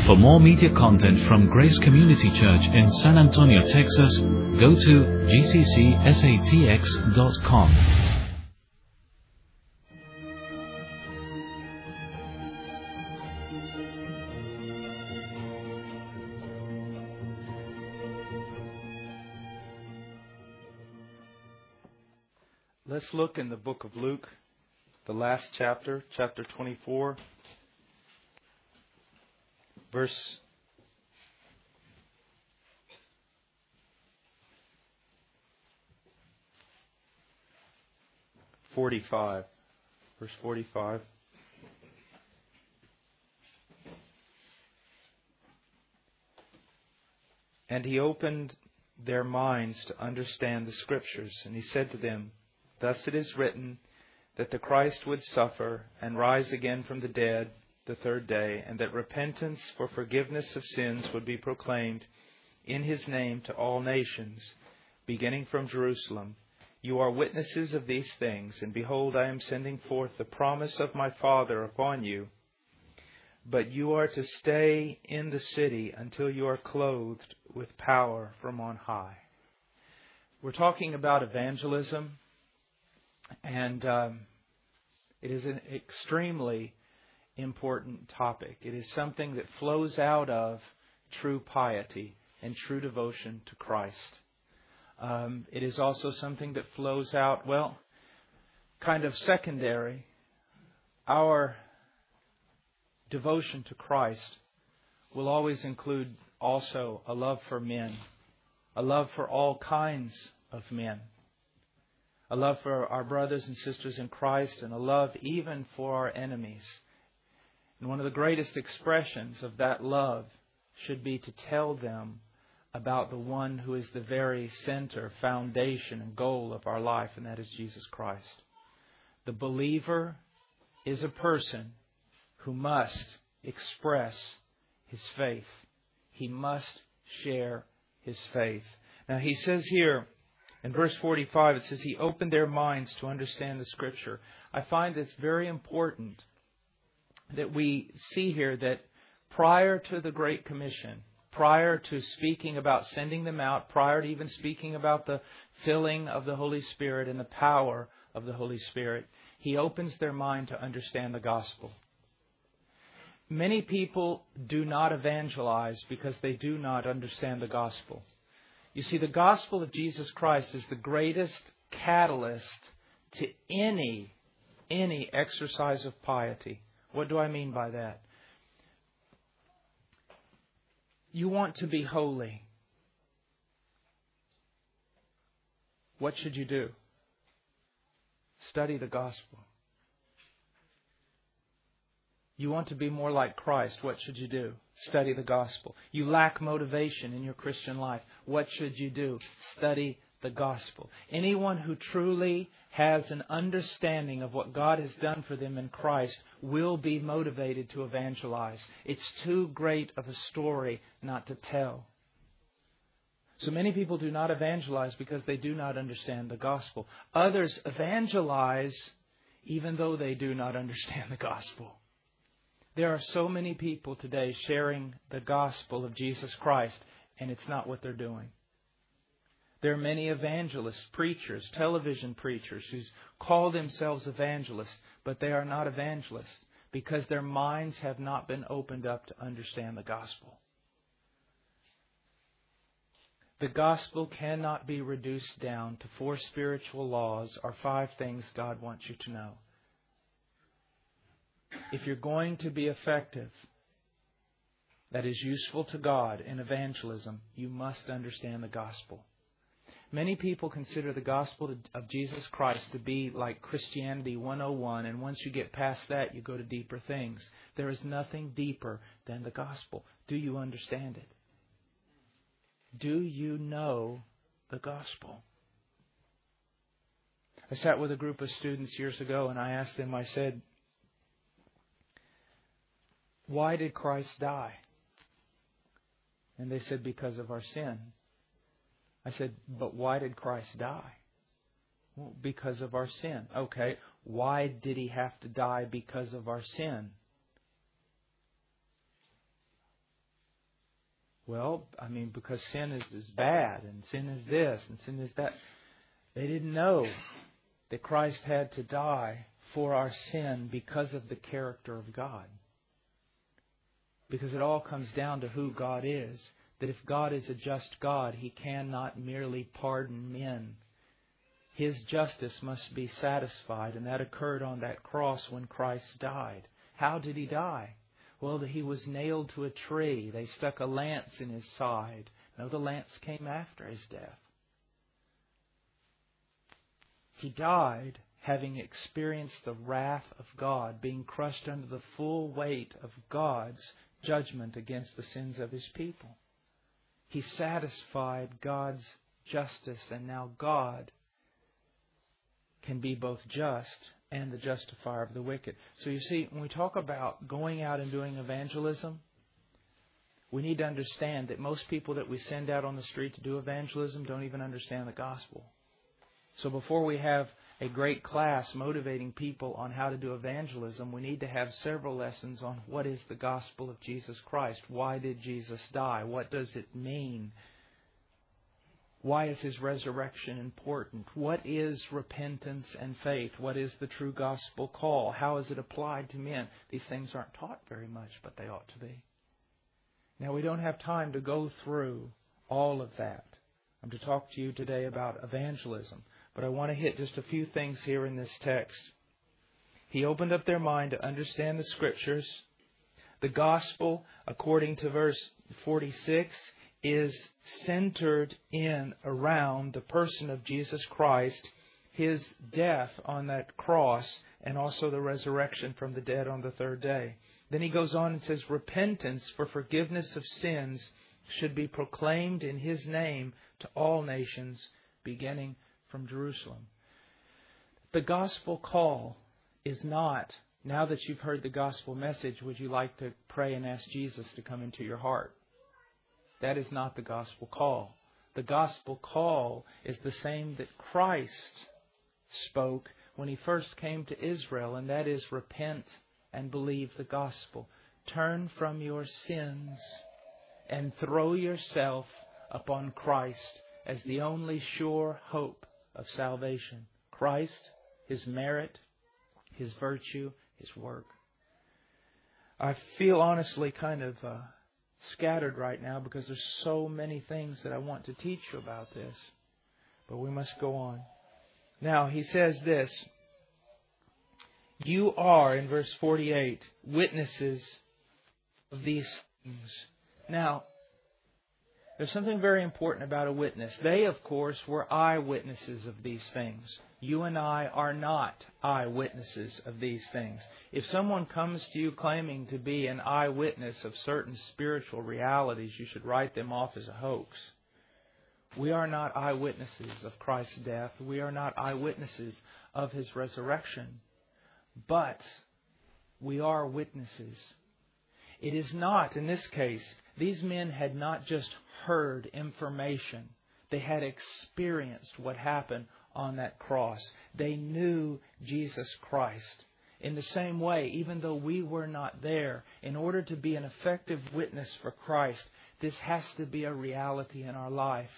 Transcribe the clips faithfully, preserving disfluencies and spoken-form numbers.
For more media content from Grace Community Church in San Antonio, Texas, go to g c c s a t x dot com. Let's look in the book of Luke, the last chapter, chapter twenty-four, verse forty-five. Verse forty-five. And he opened their minds to understand the Scriptures, and he said to them, Thus it is written that the Christ would suffer and rise again from the dead the third day, and that repentance for forgiveness of sins would be proclaimed in His name to all nations, beginning from Jerusalem. You are witnesses of these things, and behold, I am sending forth the promise of my Father upon you. But you are to stay in the city until you are clothed with power from on high. We're talking about evangelism. And um, it is an extremely important topic. It is something that flows out of true piety and true devotion to Christ. Um, it is also something that flows out, well, kind of secondary. Our devotion to Christ will always include also a love for men, a love for all kinds of men. A love for our brothers and sisters in Christ, and a love even for our enemies. And one of the greatest expressions of that love should be to tell them about the one who is the very center, foundation, and goal of our life, and that is Jesus Christ. The believer is a person who must express his faith. He must share his faith. Now he says here, in verse forty-five, it says, He opened their minds to understand the Scripture. I find it's very important that we see here that prior to the Great Commission, prior to speaking about sending them out, prior to even speaking about the filling of the Holy Spirit and the power of the Holy Spirit, He opens their mind to understand the gospel. Many people do not evangelize because they do not understand the gospel. You see, the gospel of Jesus Christ is the greatest catalyst to any, any exercise of piety. What do I mean by that? You want to be holy. What should you do? Study the gospel. You want to be more like Christ. What should you do? Study the gospel. You lack motivation in your Christian life. What should you do? Study the gospel. Anyone who truly has an understanding of what God has done for them in Christ will be motivated to evangelize. It's too great of a story not to tell. So many people do not evangelize because they do not understand the gospel. Others evangelize even though they do not understand the gospel. There are so many people today sharing the gospel of Jesus Christ, and it's not what they're doing. There are many evangelists, preachers, television preachers who call themselves evangelists, but they are not evangelists because their minds have not been opened up to understand the gospel. The gospel cannot be reduced down to four spiritual laws or five things God wants you to know. If you're going to be effective, that is useful to God in evangelism, you must understand the gospel. Many people consider the gospel of Jesus Christ to be like Christianity one oh one, and once you get past that, you go to deeper things. There is nothing deeper than the gospel. Do you understand it? Do you know the gospel? I sat with a group of students years ago, and I asked them, I said, why did Christ die? And they said, because of our sin. I said, but why did Christ die? Well, because of our sin. Okay, why did He have to die because of our sin? Well, I mean, because sin is, is bad, and sin is this, and sin is that. They didn't know that Christ had to die for our sin because of the character of God. Because it all comes down to who God is. That if God is a just God, He cannot merely pardon men. His justice must be satisfied, and that occurred on that cross when Christ died. How did He die? Well, He was nailed to a tree. They stuck a lance in His side. No, the lance came after His death. He died having experienced the wrath of God, being crushed under the full weight of God's judgment against the sins of His people. He satisfied God's justice, and now God can be both just and the justifier of the wicked. So you see, when we talk about going out and doing evangelism, we need to understand that most people that we send out on the street to do evangelism don't even understand the gospel. So before we have a great class motivating people on how to do evangelism, we need to have several lessons on what is the gospel of Jesus Christ. Why did Jesus die? What does it mean? Why is His resurrection important? What is repentance and faith? What is the true gospel call? How is it applied to men? These things aren't taught very much, but they ought to be. Now, we don't have time to go through all of that. I'm to talk to you today about evangelism. But I want to hit just a few things here in this text. He opened up their mind to understand the Scriptures. The gospel, according to verse forty-six, is centered in around the person of Jesus Christ, His death on that cross, and also the resurrection from the dead on the third day. Then he goes on and says, repentance for forgiveness of sins should be proclaimed in His name to all nations, beginning from Jerusalem. The gospel call is not, now that you've heard the gospel message, would you like to pray and ask Jesus to come into your heart? That is not the gospel call. The gospel call is the same that Christ spoke when He first came to Israel, and that is repent and believe the gospel. Turn from your sins and throw yourself upon Christ as the only sure hope of salvation. Christ, His merit, His virtue, His work. I feel honestly kind of uh, scattered right now because there's so many things that I want to teach you about this. But we must go on. Now, he says this. You are, in verse forty-eight, witnesses of these things. Now, there's something very important about a witness. They, of course, were eyewitnesses of these things. You and I are not eyewitnesses of these things. If someone comes to you claiming to be an eyewitness of certain spiritual realities, you should write them off as a hoax. We are not eyewitnesses of Christ's death. We are not eyewitnesses of His resurrection. But we are witnesses. It is not, in this case, these men had not just heard information. They had experienced what happened on that cross. They knew Jesus Christ. In the same way, even though we were not there, in order to be an effective witness for Christ, this has to be a reality in our life.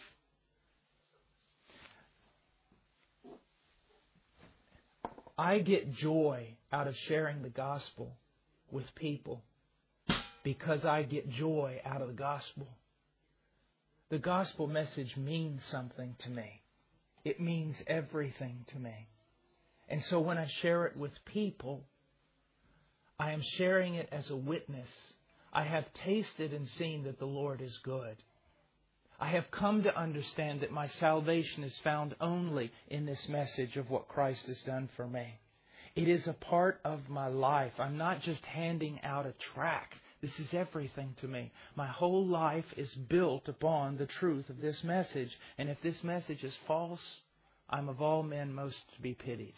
I get joy out of sharing the gospel with people because I get joy out of the gospel. The gospel message means something to me. It means everything to me. And so when I share it with people, I am sharing it as a witness. I have tasted and seen that the Lord is good. I have come to understand that my salvation is found only in this message of what Christ has done for me. It is a part of my life. I'm not just handing out a tract. This is everything to me. My whole life is built upon the truth of this message. And if this message is false, I'm of all men most to be pitied.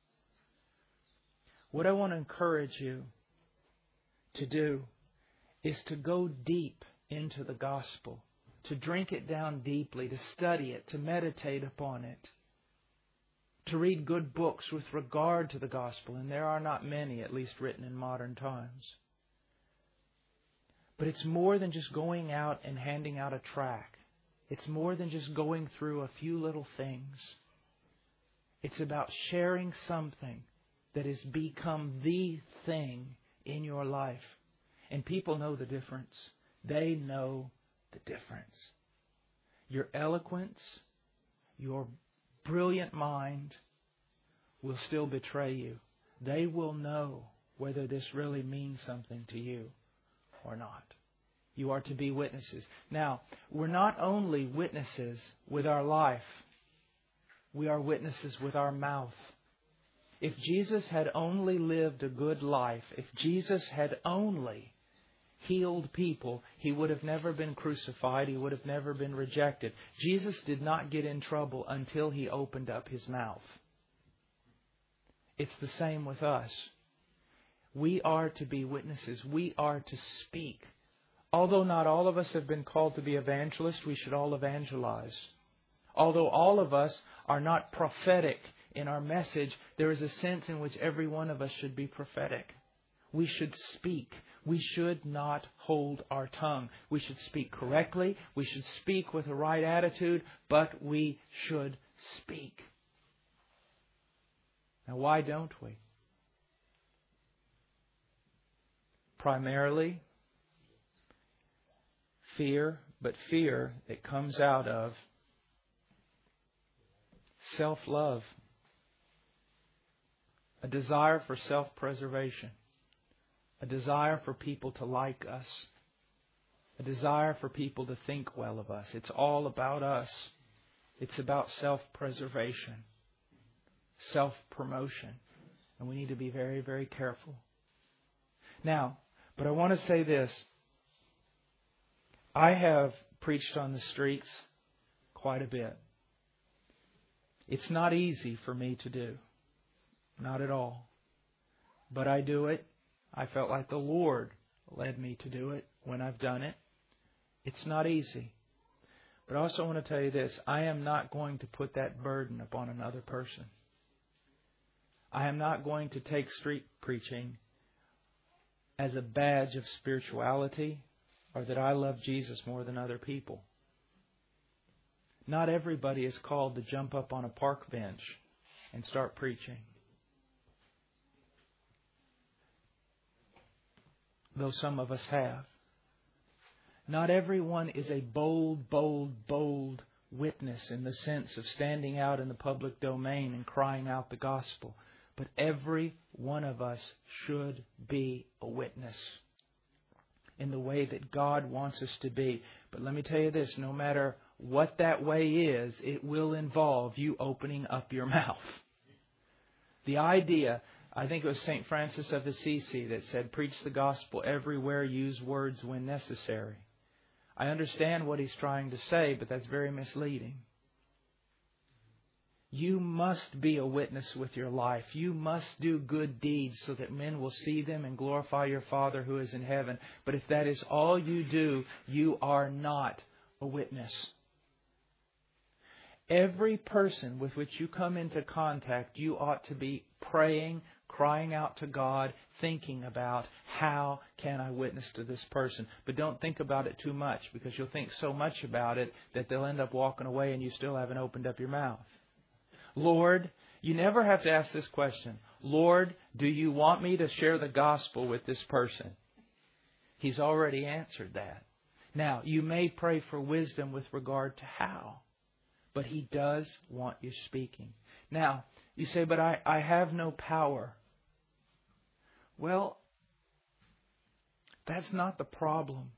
What I want to encourage you to do is to go deep into the gospel, to drink it down deeply, to study it, to meditate upon it, to read good books with regard to the gospel. And there are not many, at least written in modern times. But it's more than just going out and handing out a tract. It's more than just going through a few little things. It's about sharing something that has become the thing in your life. And people know the difference. They know the difference. Your eloquence, your brilliant mind will still betray you. They will know whether this really means something to you or not. You are to be witnesses. Now, we're not only witnesses with our life. We are witnesses with our mouth. If Jesus had only lived a good life, if Jesus had only healed people, He would have never been crucified. He would have never been rejected. Jesus did not get in trouble until He opened up His mouth. It's the same with us. We are to be witnesses. We are to speak. Although not all of us have been called to be evangelists, we should all evangelize. Although all of us are not prophetic in our message, there is a sense in which every one of us should be prophetic. We should speak. We should not hold our tongue. We should speak correctly. We should speak with the right attitude, but we should speak. Now, why don't we? Primarily, fear, but fear that comes out of self-love, a desire for self-preservation, a desire for people to like us, a desire for people to think well of us. It's all about us. It's about self-preservation, self-promotion, and we need to be very, very careful. Now, but I want to say this. I have preached on the streets quite a bit. It's not easy for me to do. Not at all. But I do it. I felt like the Lord led me to do it when I've done it. It's not easy. But I also want to tell you this. I am not going to put that burden upon another person. I am not going to take street preaching as a badge of spirituality or that I love Jesus more than other people. Not everybody is called to jump up on a park bench and start preaching. Though some of us have. Not everyone is a bold, bold, bold witness in the sense of standing out in the public domain and crying out the gospel. But every one of us should be a witness in the way that God wants us to be. But let me tell you this, no matter what that way is, it will involve you opening up your mouth. The idea, I think it was Saint Francis of Assisi that said, preach the gospel everywhere, use words when necessary. I understand what he's trying to say, but that's very misleading. You must be a witness with your life. You must do good deeds so that men will see them and glorify your Father who is in heaven. But if that is all you do, you are not a witness. Every person with which you come into contact, you ought to be praying, crying out to God, thinking about how can I witness to this person. But don't think about it too much, because you'll think so much about it that they'll end up walking away and you still haven't opened up your mouth. Lord, you never have to ask this question. Lord, do you want me to share the gospel with this person? He's already answered that. Now, you may pray for wisdom with regard to how, but He does want you speaking. Now, you say, but I, I have no power. Well, that's not the problem.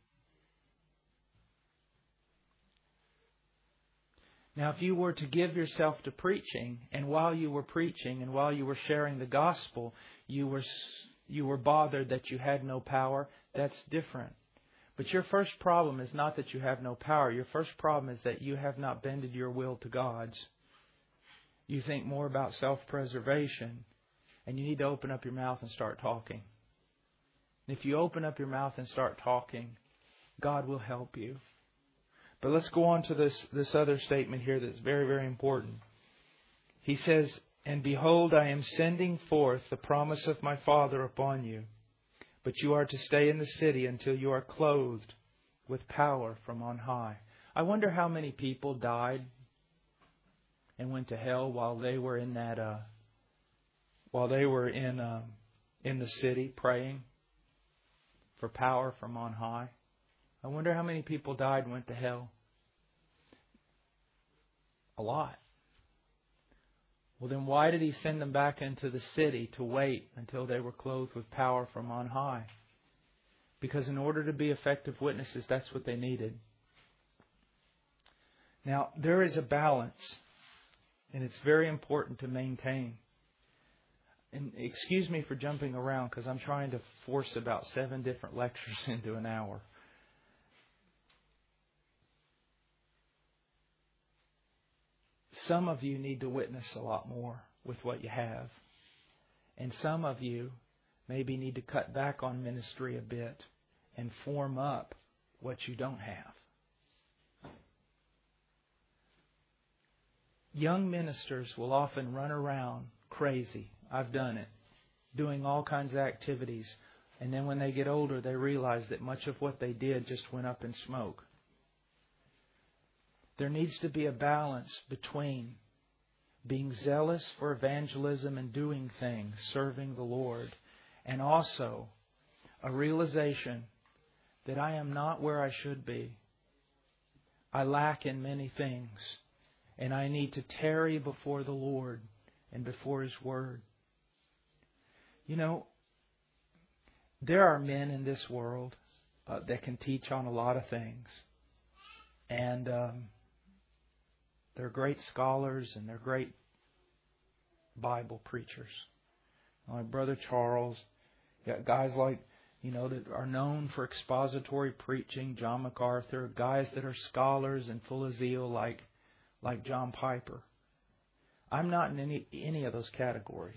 Now, if you were to give yourself to preaching, and while you were preaching and while you were sharing the gospel, you were you were bothered that you had no power, that's different. But your first problem is not that you have no power. Your first problem is that you have not bended your will to God's. You think more about self-preservation, and you need to open up your mouth and start talking. And if you open up your mouth and start talking, God will help you. But let's go on to this, this other statement here that's very, very important. He says, and behold, I am sending forth the promise of my Father upon you. but you are to stay in the city until you are clothed with power from on high. I wonder how many people died and went to hell while they were in that, uh, while they were in um, in the city praying for power from on high. I wonder how many people died and went to hell. A lot. Well, then why did He send them back into the city to wait until they were clothed with power from on high? Because in order to be effective witnesses, that's what they needed. Now, there is a balance, and it's very important to maintain. And excuse me for jumping around, because I'm trying to force about seven different lectures into an hour. Some of you need to witness a lot more with what you have. And some of you maybe need to cut back on ministry a bit and form up what you don't have. Young ministers will often run around crazy. I've done it. Doing all kinds of activities. And then when they get older, they realize that much of what they did just went up in smoke. There needs to be a balance between being zealous for evangelism and doing things, serving the Lord, and also a realization that I am not where I should be. I lack in many things, and I need to tarry before the Lord and before His Word. You know, there are men in this world uh, that can teach on a lot of things. And um, they're great scholars and they're great Bible preachers. Like Brother Charles, you got guys like, you know, that are known for expository preaching, John MacArthur, guys that are scholars and full of zeal like like John Piper. I'm not in any any of those categories.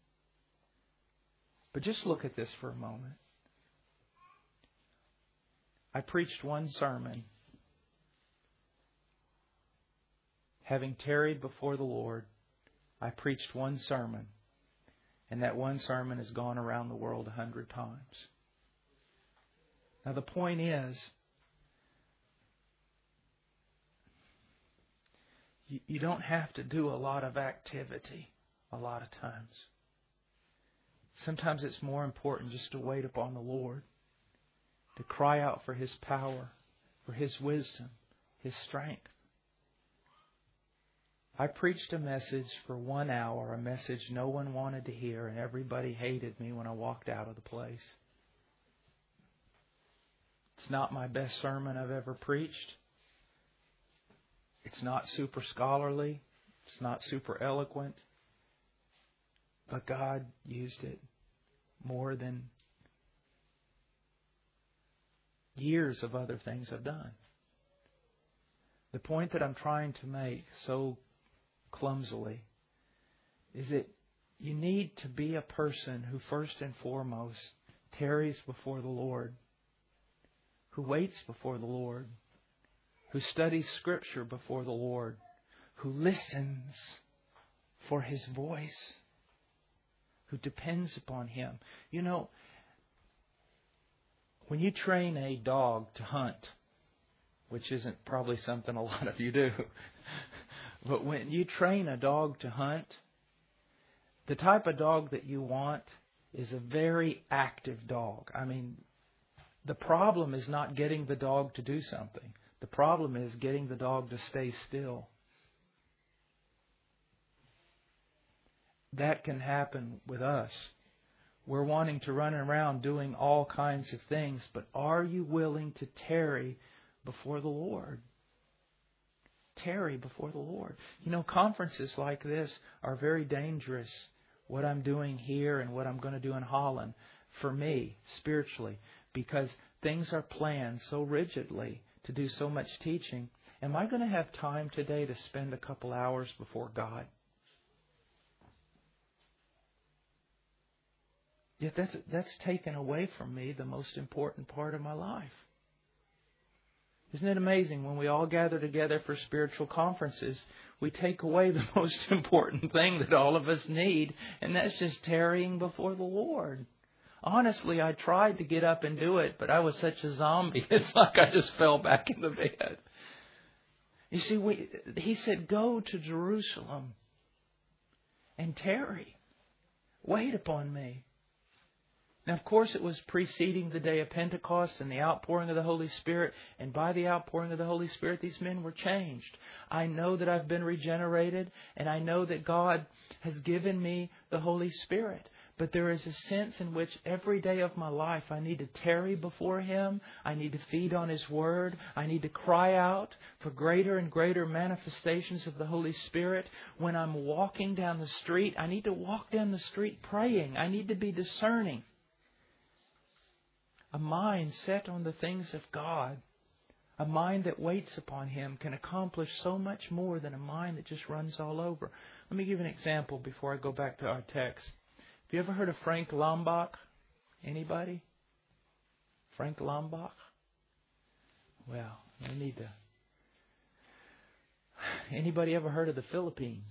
But just look at this for a moment. I preached one sermon, having tarried before the Lord. I preached one sermon, and that one sermon has gone around the world a hundred times. Now the point is, you, you don't have to do a lot of activity a lot of times. Sometimes it's more important just to wait upon the Lord, to cry out for His power, for His wisdom, His strength. I preached a message for one hour, a message no one wanted to hear, and everybody hated me when I walked out of the place. It's not my best sermon I've ever preached. It's not super scholarly. It's not super eloquent. But God used it more than years of other things I've done. The point that I'm trying to make so clumsily is that you need to be a person who first and foremost tarries before the Lord, who waits before the Lord, who studies Scripture before the Lord, who listens for His voice, who depends upon Him. You know, when you train a dog to hunt, which isn't probably something a lot of you do, but when you train a dog to hunt, the type of dog that you want is a very active dog. I mean, the problem is not getting the dog to do something. The problem is getting the dog to stay still. That can happen with us. We're wanting to run around doing all kinds of things, but are you willing to tarry before the Lord? Tarry before the Lord. You know, conferences like this are very dangerous. What I'm doing here and what I'm going to do in Holland, for me, spiritually, because things are planned so rigidly to do so much teaching. Am I going to have time today to spend a couple hours before God? Yet that's, that's taken away from me the most important part of my life. Isn't it amazing when we all gather together for spiritual conferences, we take away the most important thing that all of us need, and that's just tarrying before the Lord. honestly, I tried to get up and do it, but I was such a zombie. It's like I just fell back in the bed. You see, we, he said, go to Jerusalem and tarry. Wait upon me. Now, of course, it was preceding the day of Pentecost and the outpouring of the Holy Spirit. And by the outpouring of the Holy Spirit, these men were changed. I know that I've been regenerated, and I know that God has given me the Holy Spirit. But there is a sense in which every day of my life I need to tarry before Him. I need to feed on His Word. I need to cry out for greater and greater manifestations of the Holy Spirit. When I'm walking down the street, I need to walk down the street praying. I need to be discerning. A mind set on the things of God, a mind that waits upon Him, can accomplish so much more than a mind that just runs all over. Let me give you an example before I go back to our text. Have you ever heard of Frank Lombach? Anybody? Frank Lombach? Well, we need to. Anybody ever heard of the Philippines?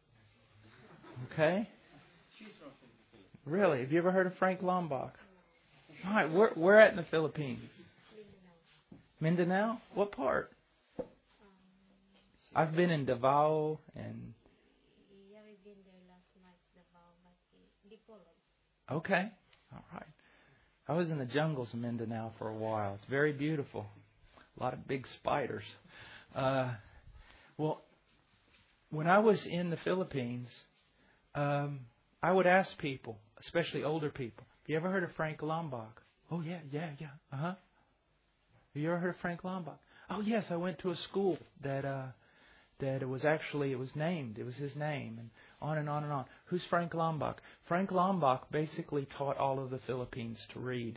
Okay. Really? Have you ever heard of Frank Lombach? All right, where, where at in the Philippines? Mindanao. Mindanao? What part? Um, I've been in Davao and... Yeah, we've been there last night, Davao, but Dipolog. Okay, all right. I was in the jungles of Mindanao for a while. It's very beautiful. A lot of big spiders. Uh, well, when I was in the Philippines, um, I would ask people, especially older people, have you ever heard of Frank Lombach? Oh, yeah, yeah, yeah. Uh-huh. Have you ever heard of Frank Lombach? Oh, yes, I went to a school that uh, that it was actually, it was named. It was his name, and on and on and on. Who's Frank Lombach? Frank Lombach basically taught all of the Philippines to read.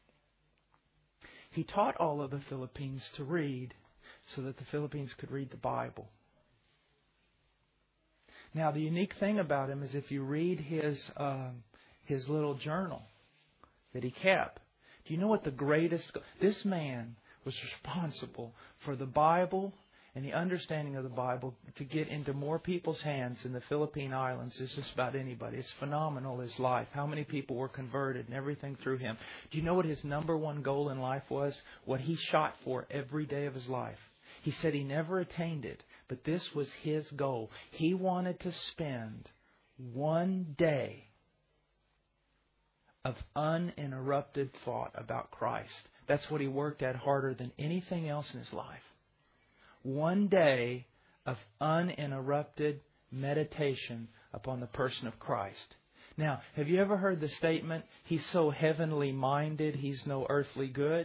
He taught all of the Philippines to read so that the Philippines could read the Bible. Now, the unique thing about him is if you read his... Uh, his little journal that he kept. Do you know what the greatest... This man was responsible for the Bible and the understanding of the Bible to get into more people's hands in the Philippine Islands than just about anybody. It's phenomenal, his life. How many people were converted and everything through him. Do you know what his number one goal in life was? What he shot for every day of his life. He said he never attained it, but this was his goal. He wanted to spend one day of uninterrupted thought about Christ. That's what he worked at harder than anything else in his life. One day of uninterrupted meditation upon the person of Christ. Now, have you ever heard the statement, he's so heavenly minded, he's no earthly good?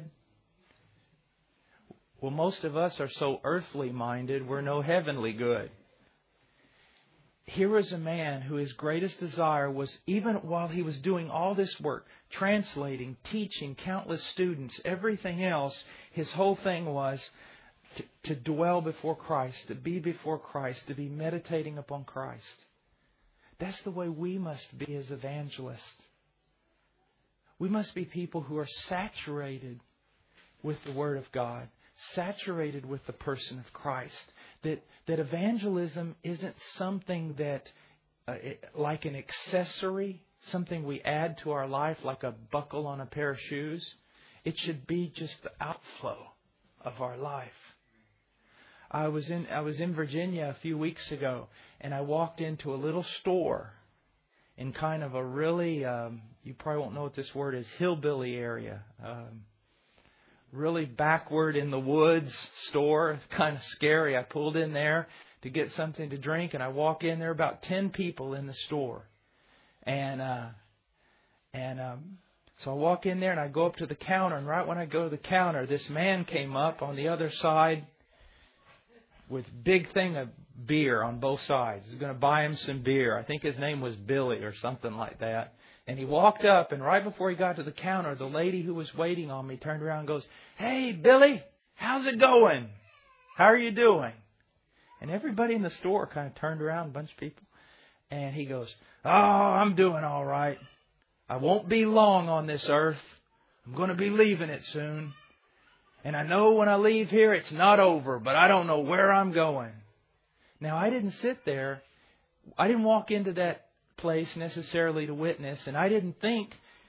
Well, most of us are so earthly minded, we're no heavenly good. Here is a man who his greatest desire was, even while he was doing all this work, translating, teaching countless students, everything else, his whole thing was to, to dwell before Christ, to be before Christ, to be meditating upon Christ. That's the way we must be as evangelists. We must be people who are saturated with the Word of God, saturated with the person of Christ. That that evangelism isn't something that, uh, like an accessory, something we add to our life like a buckle on a pair of shoes. It should be just the outflow of our life. I was in I was in Virginia a few weeks ago, and I walked into a little store in kind of a really, um, you probably won't know what this word is, hillbilly area. Um, really backward in the woods store, kind of scary. I pulled in there to get something to drink, and I walk in there, about ten people in the store. And uh, and um, so I walk in there, and I go up to the counter, and right when I go to the counter, this man came up on the other side with big thing of beer on both sides. He's going to buy him some beer. I think his name was Billy or something like that. And he walked up, and right before he got to the counter, the lady who was waiting on me turned around and goes, "Hey, Billy, how's it going? How are you doing?" And everybody in the store kind of turned around, a bunch of people. And he goes, "Oh, I'm doing all right. I won't be long on this earth. I'm going to be leaving it soon. And I know when I leave here, it's not over, but I don't know where I'm going." Now, I didn't sit there. I didn't walk into that place necessarily to witness, and I didn't think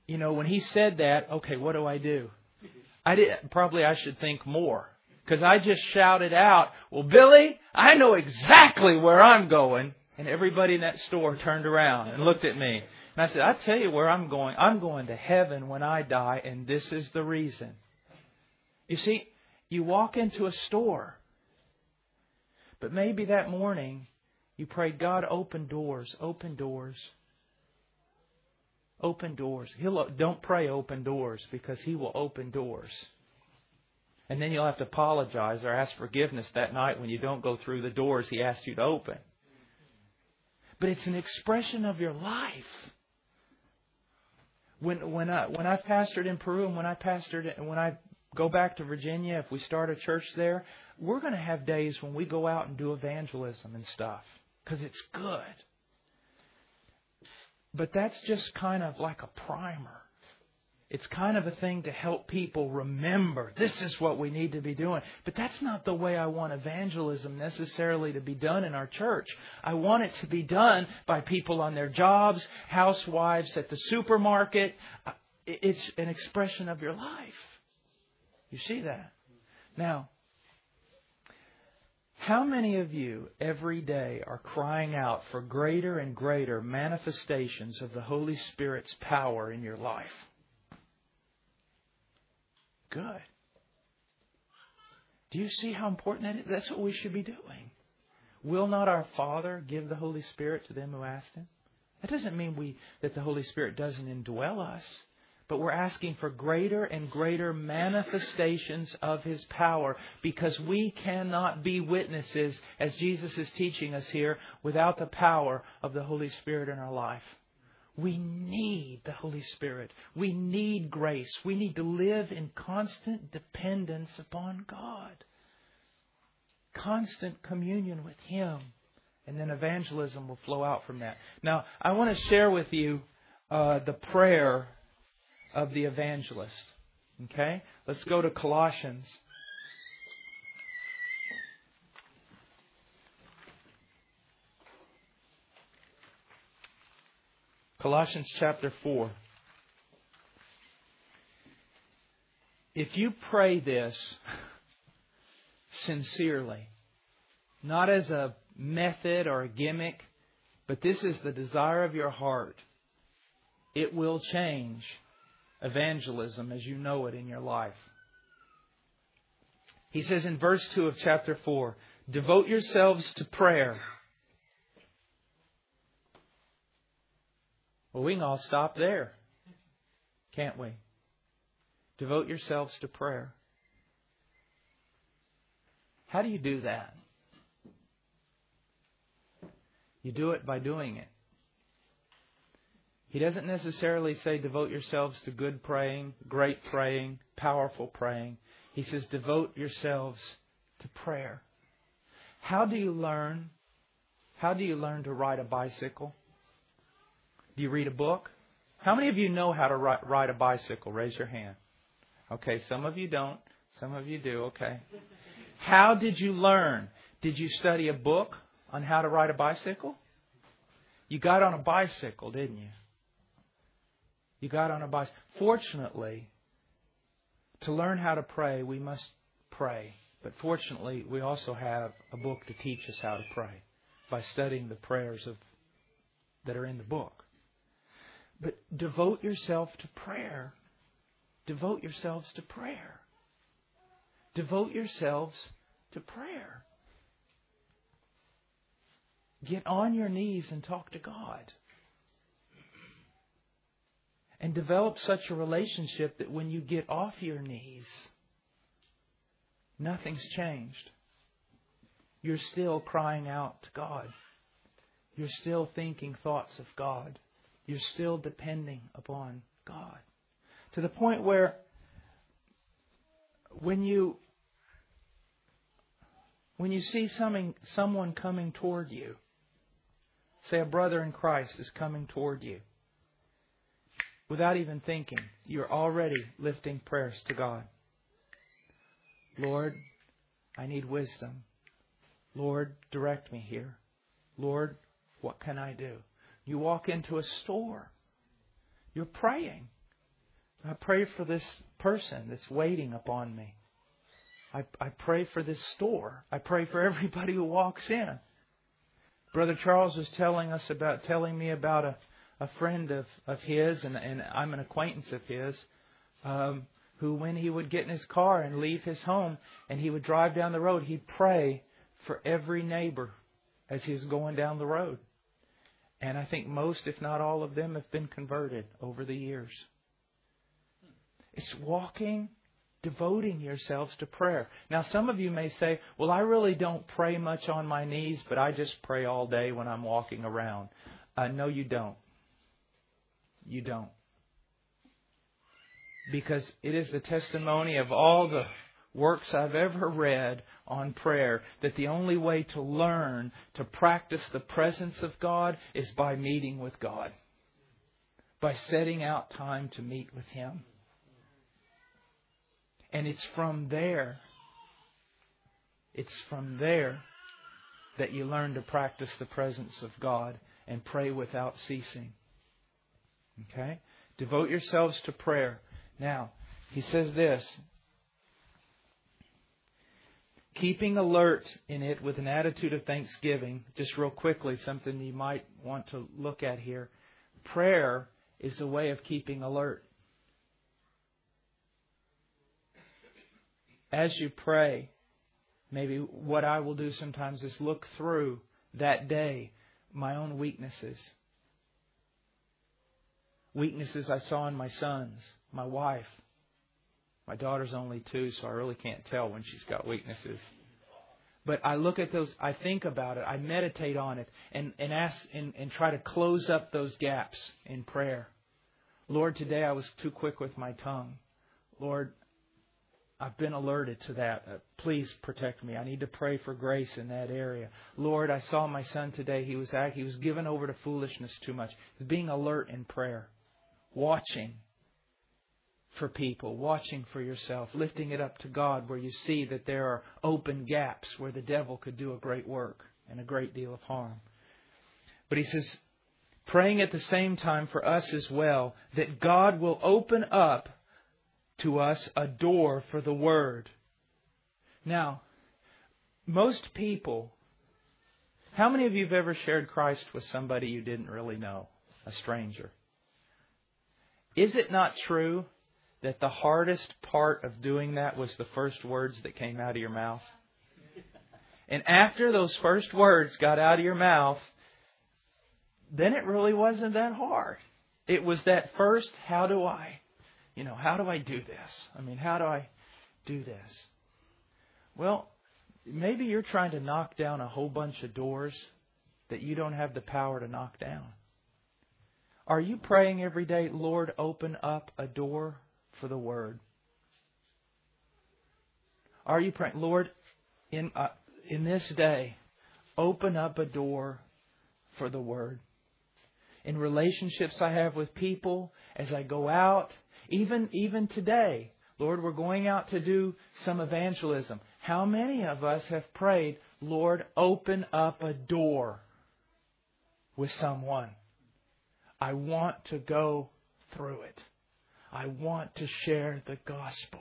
you know, when he said that, okay, what do I do? I did, probably I should think more. Because I just shouted out, well, Billy, I know exactly where I'm going. And everybody in that store turned around and looked at me. And I said, I'll tell you where I'm going. I'm going to heaven when I die, and this is the reason. You see, you walk into a store, but maybe that morning you prayed, God, open doors, open doors, open doors. He'll, don't pray open doors, because He will open doors. And then you'll have to apologize or ask forgiveness that night when you don't go through the doors He asked you to open. But it's an expression of your life. When when I when I pastored in Peru and when I pastored when I go back to Virginia, if we start a church there, we're going to have days when we go out and do evangelism and stuff, because it's good. But that's just kind of like a primer. It's kind of a thing to help people remember this is what we need to be doing. But that's not the way I want evangelism necessarily to be done in our church. I want it to be done by people on their jobs, housewives at the supermarket. It's an expression of your life. You see that? Now, how many of you every day are crying out for greater and greater manifestations of the Holy Spirit's power in your life? Good. Do you see how important that is? That's what we should be doing. Will not our Father give the Holy Spirit to them who ask Him? That doesn't mean we that the Holy Spirit doesn't indwell us, but we're asking for greater and greater manifestations of His power, because we cannot be witnesses, as Jesus is teaching us here, without the power of the Holy Spirit in our life. We need the Holy Spirit. We need grace. We need to live in constant dependence upon God. Constant communion with Him. And then evangelism will flow out from that. Now, I want to share with you uh, the prayer of the evangelist. Okay? Let's go to Colossians. Colossians chapter four. If you pray this sincerely, not as a method or a gimmick, but this is the desire of your heart, it will change evangelism as you know it in your life. He says in verse two of chapter four, devote yourselves to prayer. Well, we can all stop there, can't we? Devote yourselves to prayer. How do you do that? You do it by doing it. He doesn't necessarily say devote yourselves to good praying, great praying, powerful praying. He says devote yourselves to prayer. How do you learn? How do you learn to ride a bicycle? Do you read a book? How many of you know how to ride a bicycle? Raise your hand. Okay, some of you don't. Some of you do. Okay. How did you learn? Did you study a book on how to ride a bicycle? You got on a bicycle, didn't you? You got on a bicycle. Fortunately, to learn how to pray, we must pray. But fortunately, we also have a book to teach us how to pray by studying the prayers of that are in the book. But devote yourself to prayer. Devote yourselves to prayer. Devote yourselves to prayer. Get on your knees and talk to God. And develop such a relationship that when you get off your knees, nothing's changed. You're still crying out to God. You're still thinking thoughts of God. You're still depending upon God. To the point where when you when you see something, someone coming toward you, say a brother in Christ is coming toward you, without even thinking, you're already lifting prayers to God. Lord, I need wisdom. Lord, direct me here. Lord, what can I do? You walk into a store. You're praying. I pray for this person that's waiting upon me. I, I pray for this store. I pray for everybody who walks in. Brother Charles was telling us about, telling me about a, a friend of, of his, and, and I'm an acquaintance of his, um, who when he would get in his car and leave his home and he would drive down the road, he'd pray for every neighbor as he was going down the road. And I think most, if not all of them, have been converted over the years. It's walking, devoting yourselves to prayer. Now, some of you may say, well, I really don't pray much on my knees, but I just pray all day when I'm walking around. Uh, no, you don't. You don't. Because it is the testimony of all the works I've ever read on prayer that the only way to learn to practice the presence of God is by meeting with God. By setting out time to meet with Him. And it's from there, it's from there that you learn to practice the presence of God and pray without ceasing. Okay? Devote yourselves to prayer. Now, he says this, keeping alert in it with an attitude of thanksgiving. Just real quickly, something you might want to look at here. Prayer is a way of keeping alert. As you pray, maybe what I will do sometimes is look through that day my own weaknesses. Weaknesses I saw in my sons, my wife. My daughter's only two, so I really can't tell when she's got weaknesses. But I look at those, I think about it, I meditate on it, and, and ask and, and try to close up those gaps in prayer. Lord, today I was too quick with my tongue. Lord, I've been alerted to that. Uh, please protect me. I need to pray for grace in that area. Lord, I saw my son today. He was he was given over to foolishness too much. He's being alert in prayer. Watching for people. Watching for yourself. Lifting it up to God where you see that there are open gaps where the devil could do a great work and a great deal of harm. But he says, praying at the same time for us as well, that God will open up to us a door for the Word. Now, most people, how many of you have ever shared Christ with somebody you didn't really know, a stranger? Is it not true that the hardest part of doing that was the first words that came out of your mouth? And after those first words got out of your mouth, then it really wasn't that hard. It was that first, how do I? You know, how do I do this? I mean, how do I do this? Well, maybe you're trying to knock down a whole bunch of doors that you don't have the power to knock down. Are you praying every day, Lord, open up a door for the Word? Are you praying, Lord, in uh, in this day, open up a door for the Word? In relationships I have with people, as I go out, Even even today, Lord, we're going out to do some evangelism. How many of us have prayed, Lord, open up a door with someone? I want to go through it. I want to share the gospel.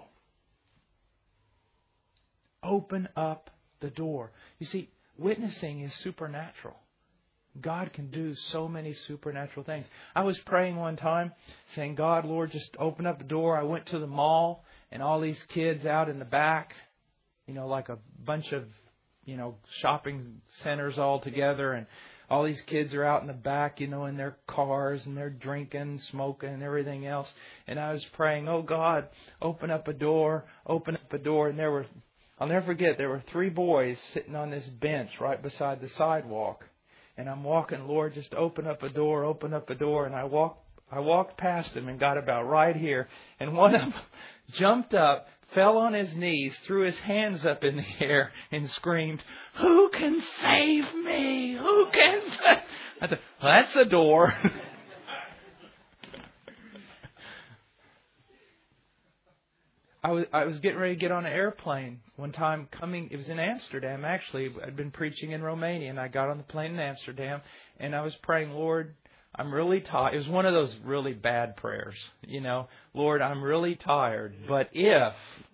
Open up the door. You see, witnessing is supernatural. God can do so many supernatural things. I was praying one time saying, God, Lord, just open up the door. I went to the mall and all these kids out in the back, you know, like a bunch of, you know, shopping centers all together. And all these kids are out in the back, you know, in their cars and they're drinking, smoking and everything else. And I was praying, oh, God, open up a door, open up a door. And there were, I'll never forget, there were three boys sitting on this bench right beside the sidewalk. And I'm walking, Lord, just open up a door, open up a door. And I walked, I walked past them and got about right here. And one of them jumped up, fell on his knees, threw his hands up in the air and screamed, who can save me? Who can save? I thought, well, that's a door. I was I was getting ready to get on an airplane one time coming. It was in Amsterdam, actually. I'd been preaching in Romania, and I got on the plane in Amsterdam, and I was praying, Lord, I'm really tired. It was one of those really bad prayers. You know, Lord, I'm really tired. But if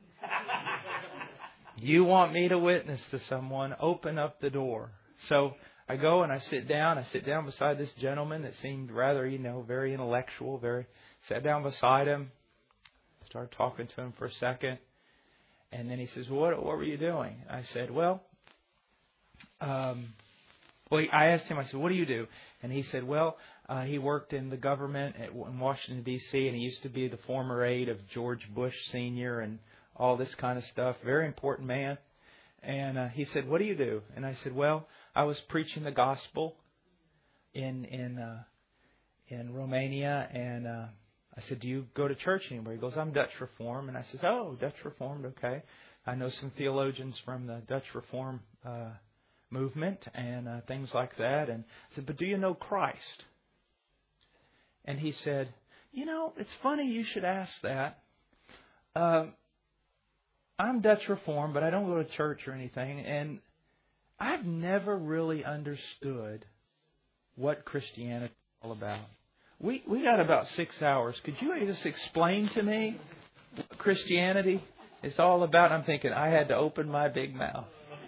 you want me to witness to someone, open up the door. So I go and I sit down. I sit down beside this gentleman that seemed rather, you know, very intellectual. Very sat down beside him. Started talking to him for a second. And then he says, what, what were you doing? I said, well, um, well, I asked him, I said, what do you do? And he said, well, uh, he worked in the government at, in Washington, D C, and he used to be the former aide of George Bush Senior and all this kind of stuff. Very important man. And uh, he said, what do you do? And I said, well, I was preaching the gospel in in uh, in Romania, and uh, I said, do you go to church anywhere? He goes, I'm Dutch Reformed. And I said, oh, Dutch Reformed, okay. I know some theologians from the Dutch Reformed uh, movement and uh, things like that. And I said, but do you know Christ? And he said, you know, it's funny you should ask that. Um, I'm Dutch Reformed, but I don't go to church or anything. And I've never really understood what Christianity is all about. We we got about six hours. Could you just explain to me what Christianity is all about? I'm thinking I had to open my big mouth.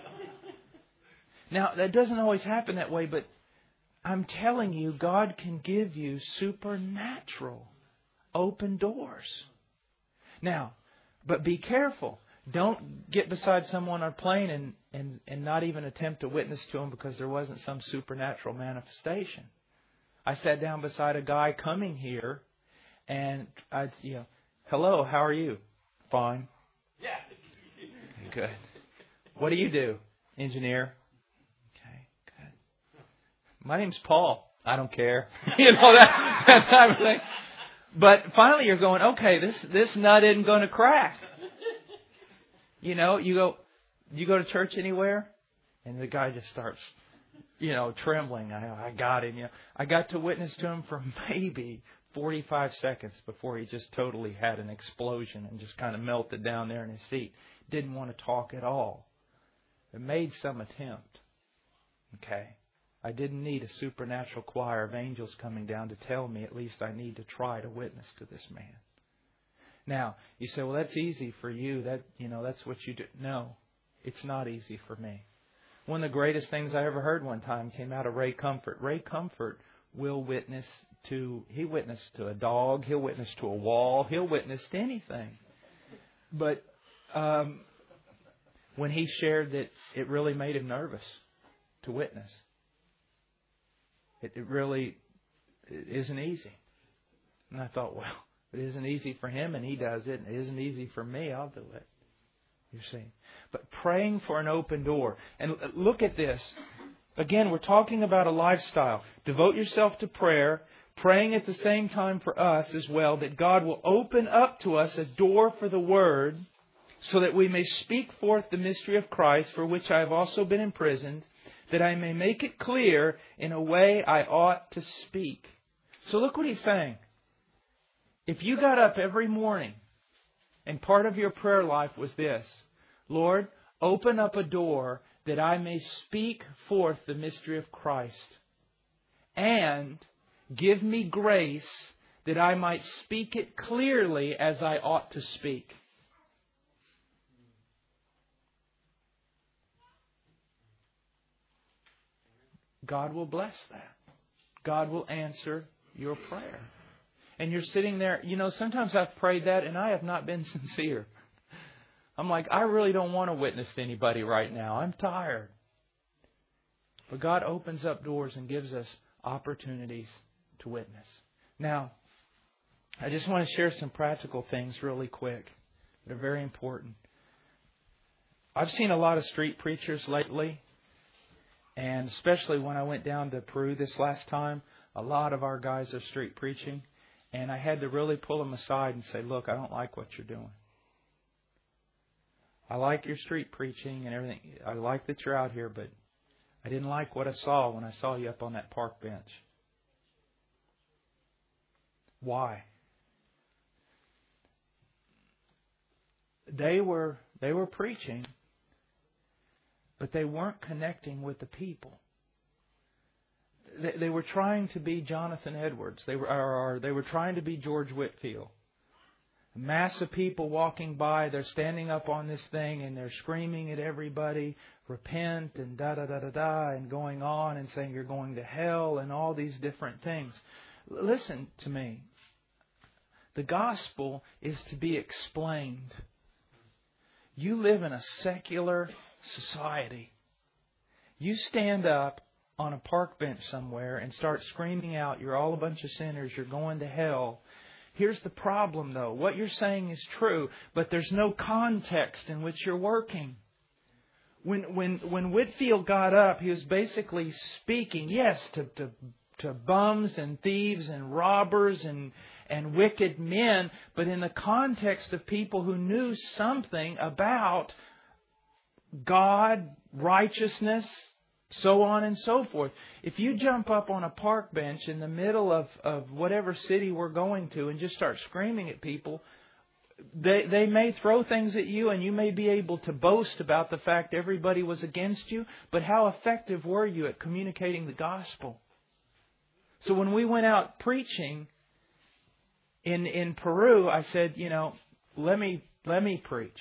Now, that doesn't always happen that way, but I'm telling you, God can give you supernatural open doors. Now, but be careful. Don't get beside someone on a plane and, and, and not even attempt to witness to them because there wasn't some supernatural manifestation. I sat down beside a guy coming here, and I, you know, hello, how are you? Fine. Yeah. Okay, good. What do you do? Engineer. Okay, good. My name's Paul. I don't care. You know, that, that type of thing. But finally you're going, okay, this, this nut isn't going to crack. You know, you go, you go to church anywhere? And the guy just starts, you know, trembling. I, I got him. You know, I got to witness to him for maybe forty-five seconds before he just totally had an explosion and just kind of melted down there in his seat. Didn't want to talk at all. But made some attempt. Okay. I didn't need a supernatural choir of angels coming down to tell me at least I need to try to witness to this man. Now, you say, well, that's easy for you. That, you know, that's what you do. No, it's not easy for me. One of the greatest things I ever heard one time came out of Ray Comfort. Ray Comfort will witness to, he witnessed to a dog. He'll witness to a wall. He'll witness to anything. But um, when he shared that it really made him nervous to witness. It, it really it isn't easy. And I thought, well, it isn't easy for him and he does it. It isn't easy for me. I'll do it. You see. But praying for an open door. And look at this. Again, we're talking about a lifestyle. Devote yourself to prayer. Praying at the same time for us as well that God will open up to us a door for the Word so that we may speak forth the mystery of Christ, for which I have also been imprisoned, that I may make it clear in a way I ought to speak. So look what he's saying. If you got up every morning and part of your prayer life was this, Lord, open up a door that I may speak forth the mystery of Christ, and give me grace that I might speak it clearly as I ought to speak. God will bless that. God will answer your prayer. And you're sitting there, you know, sometimes I've prayed that and I have not been sincere. I'm like, I really don't want to witness to anybody right now. I'm tired. But God opens up doors and gives us opportunities to witness. Now, I just want to share some practical things really quick that are very important. I've seen a lot of street preachers lately. And especially when I went down to Peru this last time, a lot of our guys are street preaching. And I had to really pull them aside and say, look, I don't like what you're doing. I like your street preaching and everything. I like that you're out here, but I didn't like what I saw when I saw you up on that park bench. Why? They were they were preaching, but they weren't connecting with the people. they, they were trying to be Jonathan Edwards. They were, or, or they were trying to be George Whitefield. A mass of people walking by, they're standing up on this thing and they're screaming at everybody, repent and da da da da da, and going on and saying you're going to hell and all these different things. Listen to me. The gospel is to be explained. You live in a secular society. You stand up on a park bench somewhere and start screaming out, you're all a bunch of sinners, you're going to hell. Here's the problem, though. What you're saying is true, but there's no context in which you're working. When when when Whitefield got up, he was basically speaking, yes, to to, to bums and thieves and robbers and and wicked men, but in the context of people who knew something about God, righteousness, so on and so forth. If you jump up on a park bench in the middle of, of whatever city we're going to and just start screaming at people, they, they may throw things at you and you may be able to boast about the fact everybody was against you. But how effective were you at communicating the gospel? So when we went out preaching in, in Peru, I said, you know, let me, let me preach.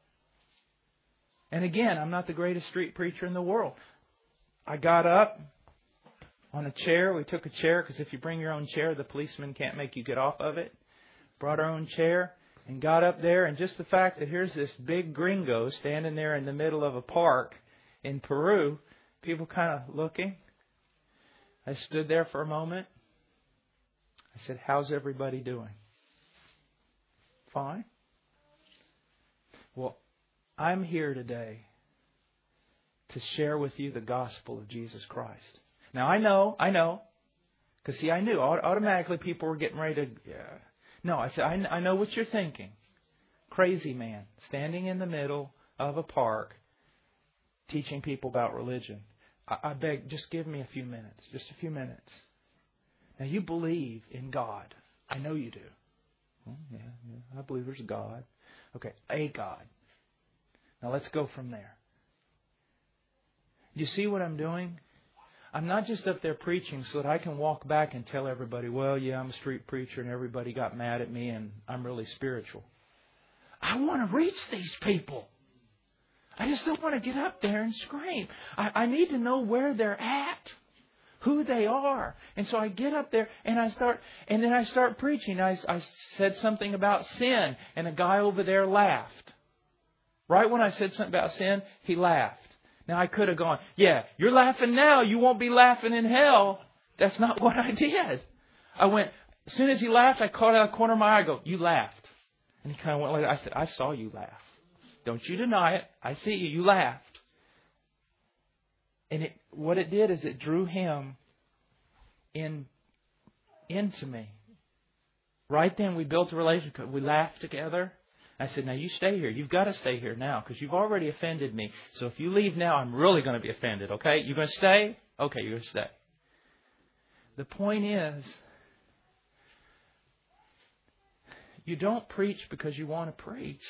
And again, I'm not the greatest street preacher in the world. I got up on a chair. We took a chair because if you bring your own chair, the policeman can't make you get off of it. Brought our own chair and got up there. And just the fact that here's this big gringo standing there in the middle of a park in Peru, people kind of looking. I stood there for a moment. I said, how's everybody doing? Fine. Well, I'm here today to share with you the gospel of Jesus Christ. Now, I know, I know, because see, I knew automatically people were getting ready to. Yeah. No, I said, I, I know what you're thinking. Crazy man standing in the middle of a park teaching people about religion. I, I beg, just give me a few minutes, just a few minutes. Now, you believe in God. I know you do. Well, yeah, yeah, I believe there's a God. Okay, a God. Now, let's go from there. You see what I'm doing? I'm not just up there preaching so that I can walk back and tell everybody, well, yeah, I'm a street preacher and everybody got mad at me and I'm really spiritual. I want to reach these people. I just don't want to get up there and scream. I, I need to know where they're at, who they are. And so I get up there and I start, and then I start preaching. I, I said something about sin and a guy over there laughed. Right when I said something about sin, he laughed. Now, I could have gone, yeah, you're laughing now. You won't be laughing in hell. That's not what I did. I went, as soon as he laughed, I caught out of the corner of my eye. I go, you laughed. And he kind of went like that. I said, I saw you laugh. Don't you deny it. I see you. You laughed. And it, what it did is it drew him in into me. Right then, we built a relationship. We laughed together. I said, now you stay here. You've got to stay here now because you've already offended me. So if you leave now, I'm really going to be offended, okay? You're going to stay? Okay, you're going to stay. The point is, you don't preach because you want to preach.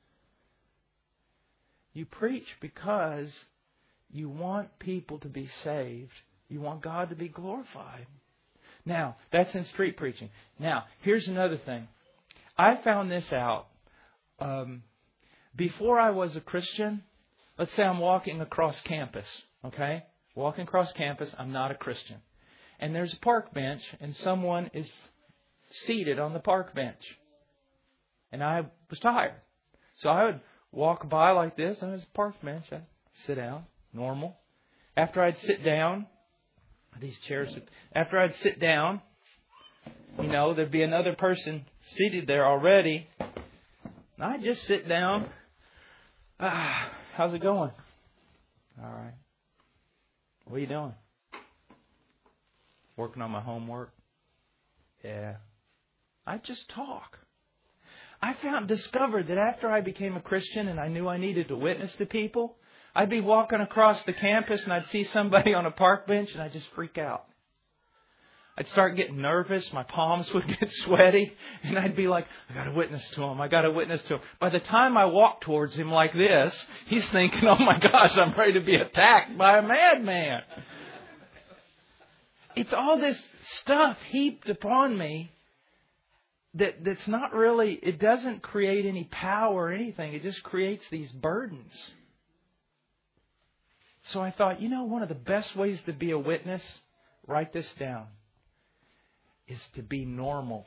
You preach because you want people to be saved. You want God to be glorified. Now, that's in street preaching. Now, here's another thing. I found this out. Um, before I was a Christian, let's say I'm walking across campus, okay? Walking across campus, I'm not a Christian. And there's a park bench, and someone is seated on the park bench. And I was tired. So I would walk by like this, and there's a park bench. I'd sit down, normal. After I'd sit down, these chairs, after I'd sit down, you know, there'd be another person seated there already. I just sit down. Ah, how's it going? All right. What are you doing? Working on my homework? Yeah. I just talk. I found, discovered that after I became a Christian and I knew I needed to witness to people, I'd be walking across the campus and I'd see somebody on a park bench and I'd just freak out. I'd start getting nervous. My palms would get sweaty. And I'd be like, I got to witness to him. I got to witness to him. By the time I walk towards him like this, he's thinking, oh my gosh, I'm ready to be attacked by a madman. it's all this stuff heaped upon me that that's not really, it doesn't create any power or anything. It just creates these burdens. So I thought, you know, one of the best ways to be a witness, write this down, is to be normal.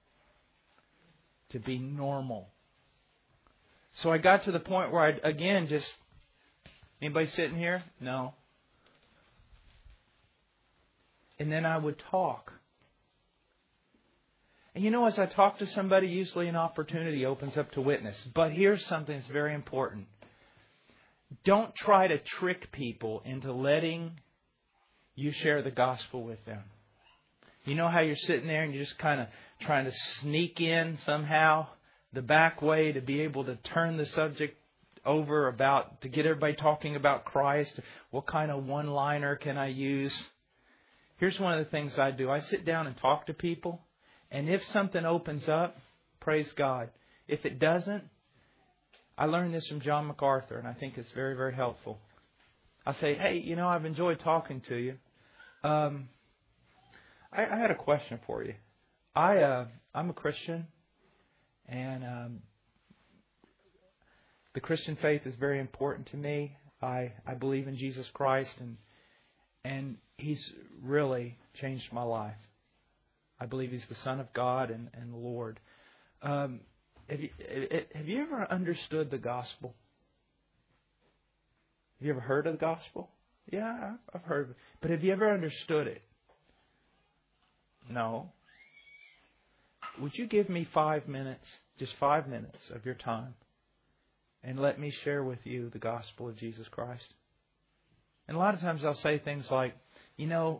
To be normal. So I got to the point where I, again, just, anybody sitting here? No. And then I would talk. And you know, as I talk to somebody, usually an opportunity opens up to witness. But here's something that's very important. Don't try to trick people into letting you share the gospel with them. You know how you're sitting there and you're just kind of trying to sneak in somehow the back way to be able to turn the subject over about, to get everybody talking about Christ. What kind of one-liner can I use? Here's one of the things I do. I sit down and talk to people. And if something opens up, praise God. If it doesn't, I learned this from John MacArthur, and I think it's very, very helpful. I say, hey, you know, I've enjoyed talking to you. Um, I, I had a question for you. I, uh, I'm a Christian, and um, the Christian faith is very important to me. I, I believe in Jesus Christ, and and He's really changed my life. I believe He's the Son of God and, and the Lord. Um, have you, have you ever understood the gospel? Have you ever heard of the gospel? Yeah, I've heard of it. But have you ever understood it? No. Would you give me five minutes, just five minutes of your time, and let me share with you the gospel of Jesus Christ? And a lot of times I'll say things like, you know,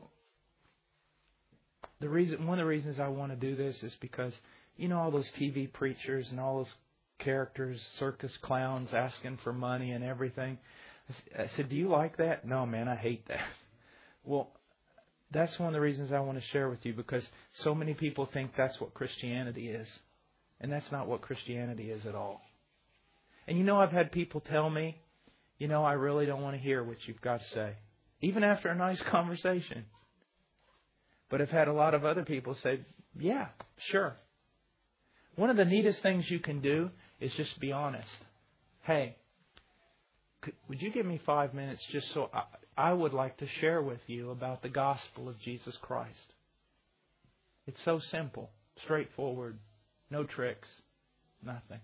the reason, one of the reasons I want to do this is because, you know, all those T V preachers and all those characters, circus clowns asking for money and everything. I said, do you like that? No, man, I hate that. Well, that's one of the reasons I want to share with you, because so many people think that's what Christianity is. And that's not what Christianity is at all. And you know, I've had people tell me, you know, I really don't want to hear what you've got to say. Even after a nice conversation. But I've had a lot of other people say, yeah, sure. One of the neatest things you can do is just be honest. Hey, could, would you give me five minutes just so I, I would like to share with you about the gospel of Jesus Christ? It's so simple, straightforward, no tricks, nothing.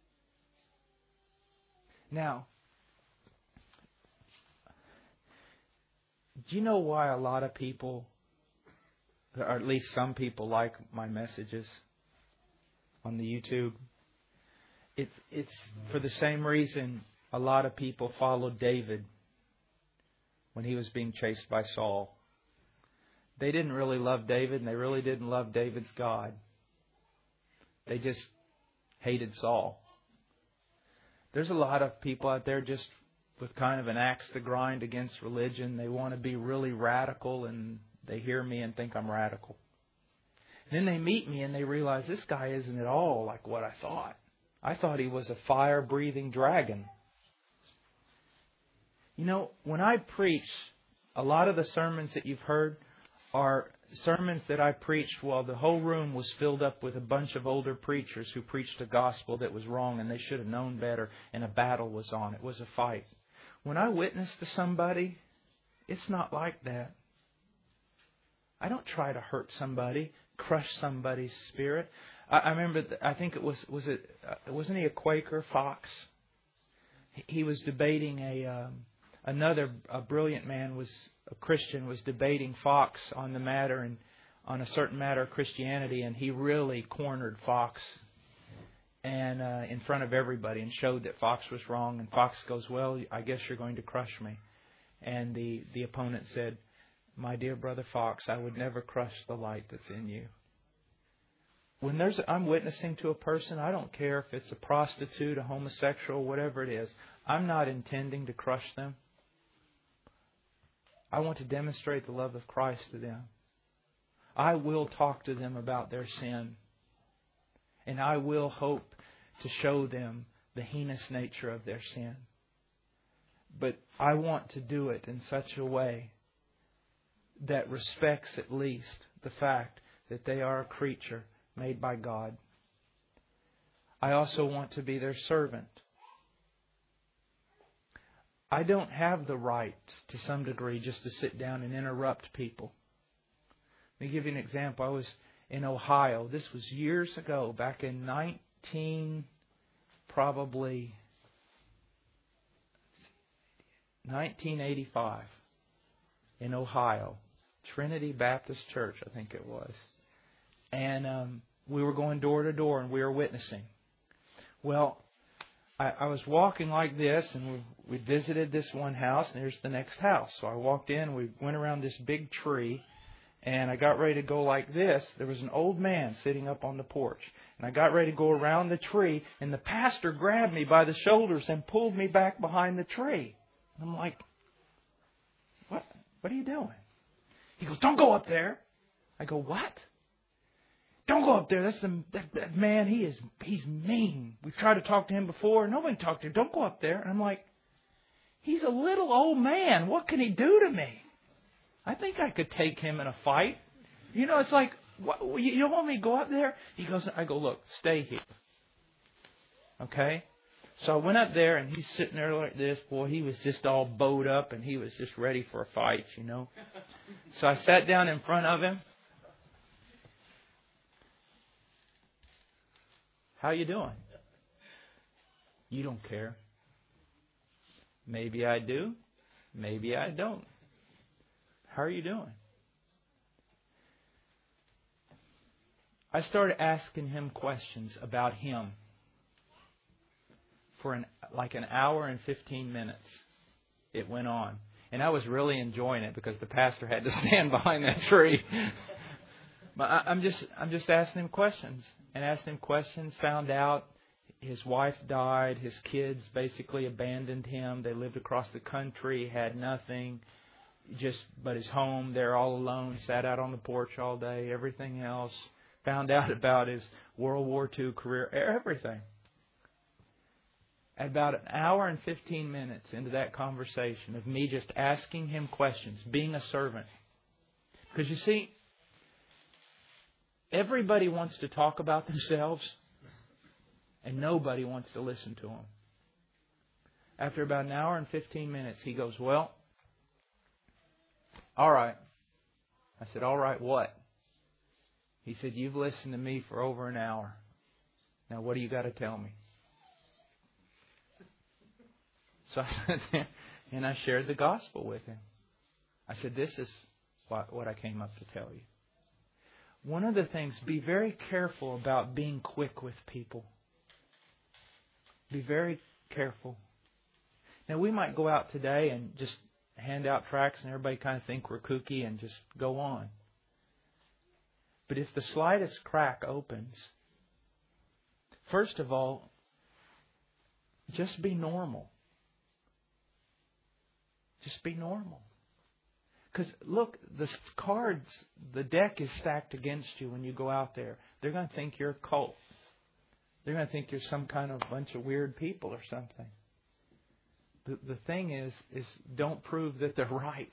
Now, do you know why a lot of people, or at least some people, like my messages on the YouTube? It's it's for the same reason a lot of people followed David when he was being chased by Saul. They didn't really love David, and they really didn't love David's God. They just hated Saul. There's a lot of people out there just with kind of an axe to grind against religion. They want to be really radical, and they hear me and think I'm radical. And then they meet me and they realize this guy isn't at all like what I thought. I thought he was a fire-breathing dragon. You know, when I preach, a lot of the sermons that you've heard are sermons that I preached while the whole room was filled up with a bunch of older preachers who preached a gospel that was wrong and they should have known better, and a battle was on. It was a fight. When I witness to somebody, it's not like that. I don't try to hurt somebody, crush somebody's spirit. I, I remember, I think it was, was it, uh, wasn't he a Quaker, Fox? He, he was debating a, um, another, a brilliant man was, a Christian, was debating Fox on the matter and on a certain matter of Christianity, and he really cornered Fox and uh, in front of everybody and showed that Fox was wrong. And Fox goes, well, I guess you're going to crush me. And the, the opponent said, my dear brother Fox, I would never crush the light that's in you. When there's, I'm witnessing to a person, I don't care if it's a prostitute, a homosexual, whatever it is. I'm not intending to crush them. I want to demonstrate the love of Christ to them. I will talk to them about their sin. And I will hope to show them the heinous nature of their sin. But I want to do it in such a way that respects at least the fact that they are a creature made by God. I also want to be their servant. I don't have the right, to some degree, just to sit down and interrupt people. Let me give you an example. I was in Ohio. This was years ago, back in nineteen, probably nineteen eighty-five, in Ohio, Trinity Baptist Church, I think it was, and um, we were going door to door and we were witnessing. Well, I, I was walking like this, and we, we visited this one house, and here's the next house. So I walked in, we went around this big tree, and I got ready to go like this. There was an old man sitting up on the porch, and I got ready to go around the tree, and the pastor grabbed me by the shoulders and pulled me back behind the tree. And I'm like, what? What are you doing? He goes, don't go up there. I go, what? Don't go up there. That's the that, that man. He is he's mean. We've tried to talk to him before. Nobody talked to him. Don't go up there. And I'm like, he's a little old man. What can he do to me? I think I could take him in a fight. You know, it's like, what, you don't want me to go up there? He goes, I go, look, stay here. Okay? So I went up there, and he's sitting there like this. Boy, he was just all bowed up, and he was just ready for a fight, you know. So I sat down in front of him. How you doing? You don't care. Maybe I do. Maybe I don't. How are you doing? I started asking him questions about him for an like an hour and fifteen minutes. It went on. And I was really enjoying it because the pastor had to stand behind that tree. But I, I'm just I'm just asking him questions. And asked him questions, found out his wife died, his kids basically abandoned him. They lived across the country, had nothing, just but his home. They're all alone, sat out on the porch all day, everything else. Found out about his World War Two career, everything. At about an hour and fifteen minutes into that conversation of me just asking him questions, being a servant. Because you see, everybody wants to talk about themselves, and nobody wants to listen to them. After about an hour and fifteen minutes, he goes, well, all right. I said, all right, what? He said, you've listened to me for over an hour. Now, what do you got to tell me? So I sat there, and I shared the gospel with him. I said, this is what, what I came up to tell you. One of the things, be very careful about being quick with people. Be very careful. Now, we might go out today and just hand out tracts and everybody kind of think we're kooky and just go on. But if the slightest crack opens, first of all, just be normal. Just be normal. Because, look, the cards, the deck is stacked against you when you go out there. They're going to think you're a cult. They're going to think you're some kind of bunch of weird people or something. The, the thing is, is don't prove that they're right.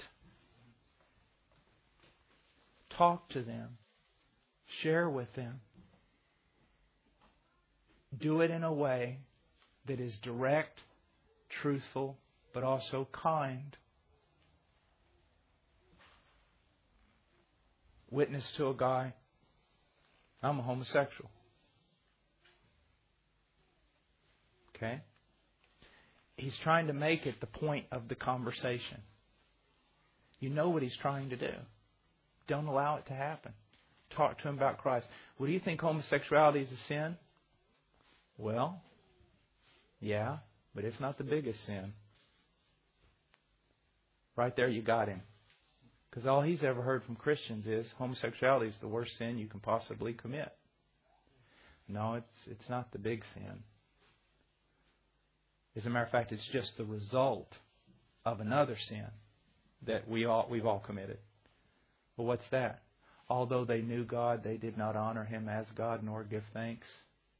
Talk to them. Share with them. Do it in a way that is direct, truthful, but also kind. Witness to a guy, I'm a homosexual. Okay? He's trying to make it the point of the conversation. You know what he's trying to do. Don't allow it to happen. Talk to him about Christ. Well, do you think homosexuality is a sin? Well, yeah, but it's not the biggest sin. Right there you got him. Because all he's ever heard from Christians is homosexuality is the worst sin you can possibly commit. No, it's it's not the big sin. As a matter of fact, it's just the result of another sin that we all we've all committed. Well, what's that? Although they knew God, they did not honor Him as God nor give thanks.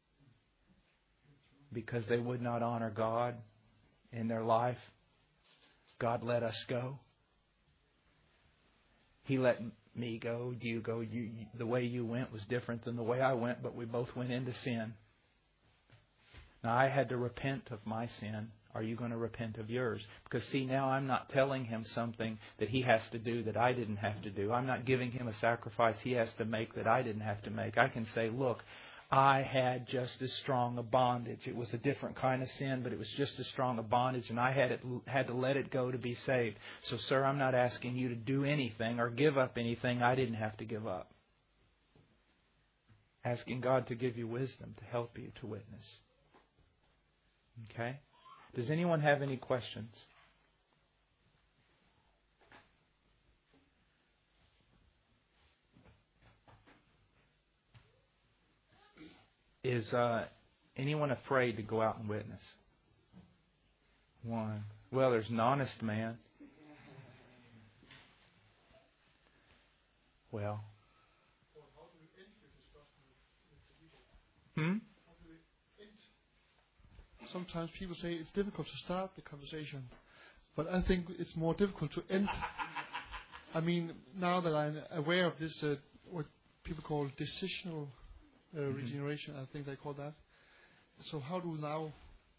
Because they would not honor God in their life, God let us go. He let me go, you go. You, you, the way you went was different than the way I went, but we both went into sin. Now, I had to repent of my sin. Are you going to repent of yours? Because, see, now I'm not telling him something that he has to do that I didn't have to do. I'm not giving him a sacrifice he has to make that I didn't have to make. I can say, look, I had just as strong a bondage. It was a different kind of sin, but it was just as strong a bondage, and I had it, had to let it go to be saved. So, sir, I'm not asking you to do anything or give up anything I didn't have to give up. Asking God to give you wisdom to help you to witness. Okay? Does anyone have any questions? Is uh, anyone afraid to go out and witness? One. Well, there's an honest man. Well. Hmm? Sometimes people say it's difficult to start the conversation, but I think it's more difficult to end. I mean, now that I'm aware of this, uh, what people call decisional uh, mm-hmm. regeneration, I think they call that. So how do now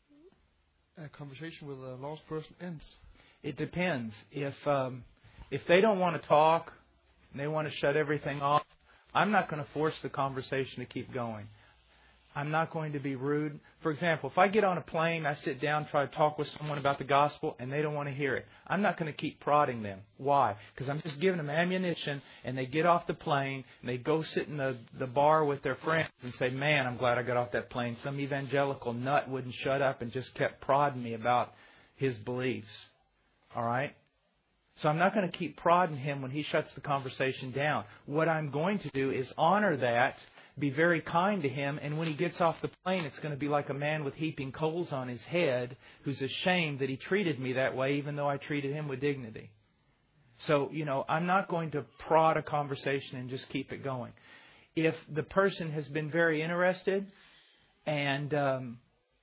a conversation with a lost person ends? It depends. If um, if they don't want to talk and they want to shut everything off, I'm not going to force the conversation to keep going. I'm not going to be rude. For example, if I get on a plane, I sit down, try to talk with someone about the gospel, and they don't want to hear it. I'm not going to keep prodding them. Why? Because I'm just giving them ammunition, and they get off the plane, and they go sit in the, the bar with their friends and say, man, I'm glad I got off that plane. Some evangelical nut wouldn't shut up and just kept prodding me about his beliefs. All right? So I'm not going to keep prodding him when he shuts the conversation down. What I'm going to do is honor that, be very kind to him, and when he gets off the plane, it's going to be like a man with heaping coals on his head who's ashamed that he treated me that way, even though I treated him with dignity. So, you know, I'm not going to prod a conversation and just keep it going. If the person has been very interested and um,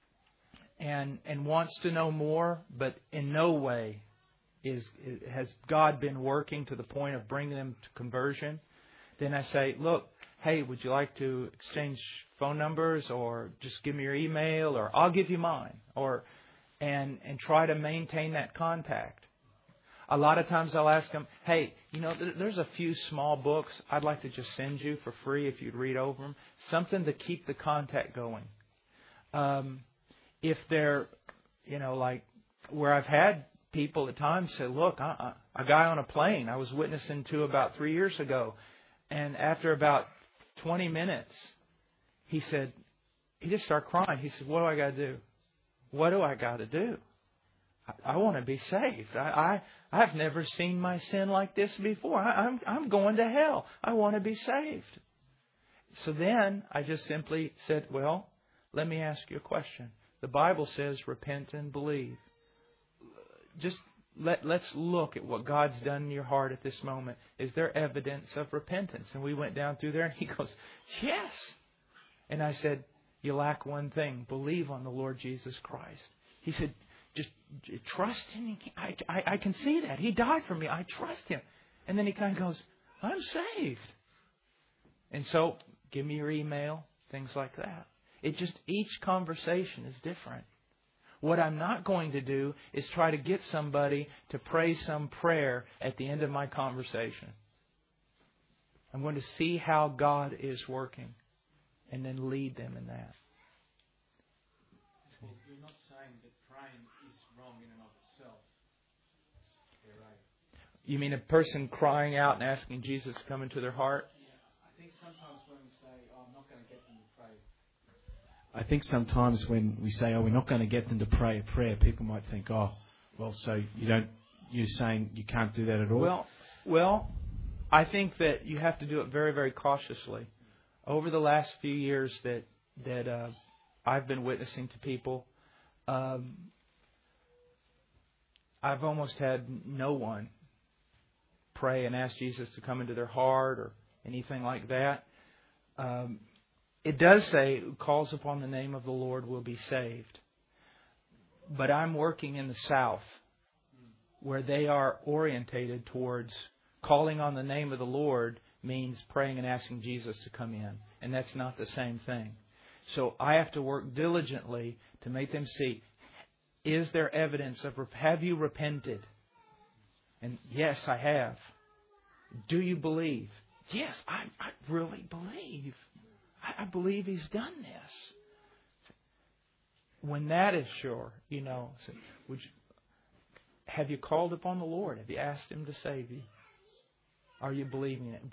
and and wants to know more, but in no way is has God been working to the point of bringing them to conversion, then I say, look, hey, would you like to exchange phone numbers, or just give me your email, or I'll give you mine, or and and try to maintain that contact. A lot of times I'll ask them, hey, you know, there's a few small books I'd like to just send you for free if you'd read over them. Something to keep the contact going. Um, if they're, you know, like where I've had people at times say, look, I, I, a guy on a plane I was witnessing to about three years ago, and after about twenty minutes, he said, he just started crying. He said, what do I got to do? What do I got to do? I, I want to be saved. I, I, I've never seen my sin like this before. I, I'm, I'm going to hell. I want to be saved. So then I just simply said, well, let me ask you a question. The Bible says repent and believe. Just Let, let's look at what God's done in your heart at this moment. Is there evidence of repentance? And we went down through there, and he goes, yes. And I said, you lack one thing. Believe on the Lord Jesus Christ. He said, just trust Him. I, I, I can see that. He died for me. I trust Him. And then he kind of goes, I'm saved. And so, give me your email, things like that. It just, each conversation is different. What I'm not going to do is try to get somebody to pray some prayer at the end of my conversation. I'm going to see how God is working and then lead them in that. Well, you're not saying that praying is wrong in and of itself. Yeah, right. You mean a person crying out and asking Jesus to come into their heart? Yeah. I think sometimes when we say, oh, I'm not going to get them to pray. I think sometimes when we say, oh, we're not going to get them to pray a prayer, people might think, oh, well, so you don't, you're saying you can't do that at all? Well, well, I think that you have to do it very, very cautiously. Over the last few years that that uh, I've been witnessing to people, um, I've almost had no one pray and ask Jesus to come into their heart or anything like that. Um, it does say, who calls upon the name of the Lord will be saved. But I'm working in the South, where they are orientated towards calling on the name of the Lord means praying and asking Jesus to come in. And that's not the same thing. So I have to work diligently to make them see, is there evidence of, have you repented? And yes, I have. Do you believe? Yes, I, I really believe. I, I believe He's done this. When that is sure, you know, so would you, have you called upon the Lord? Have you asked Him to save you? Are you believing it?